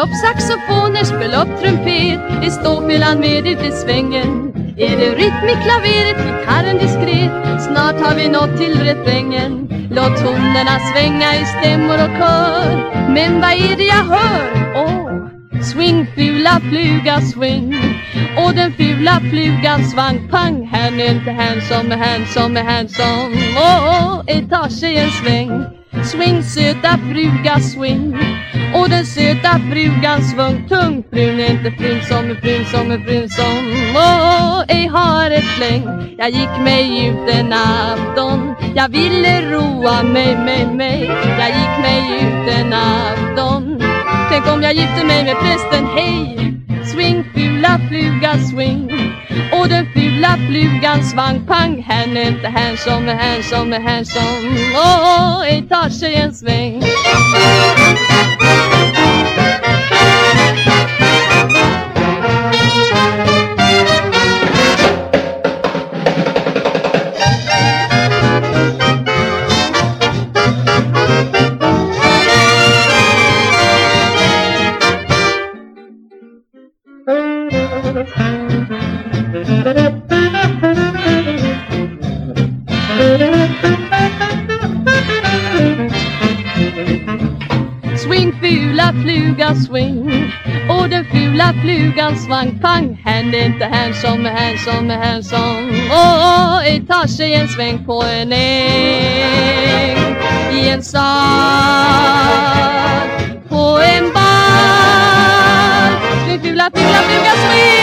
upp saxofoner, spela upp trumpet. I ståfyllan med ut i svängen. Är det rytm i klaveret, gitarren diskret. Snart har vi nått till refrängen. Låt tonerna svänga i stämmor och kör. Men vad är det jag hör? Swing, fula fluga, swing. Och den fula flugan svang, pang. Han är inte handsome, handsome, handsome. Ta sig en sväng. Swing, söta fruga, swing. Och den söta frugan svung, tung. Frun är inte frun som är frun som är frun som. Jag har ett fläng. Jag gick mig ut en afton. Jag ville roa mig. Jag gick mig ut en afton. Tänk om jag gifte mig med prästen, hej. Swing, fula fluga, swing. Och den fula flugan svang, pang. Han är inte handsome, handsome, handsome. Tar sig en sväng. Swing, fula fluga, swing. Och den fula flugan svang, pang. Han är inte handsome, handsome, handsome. Tar sig en sväng på en äng. I en stad. På en bar. Swing, fula fluga, swing.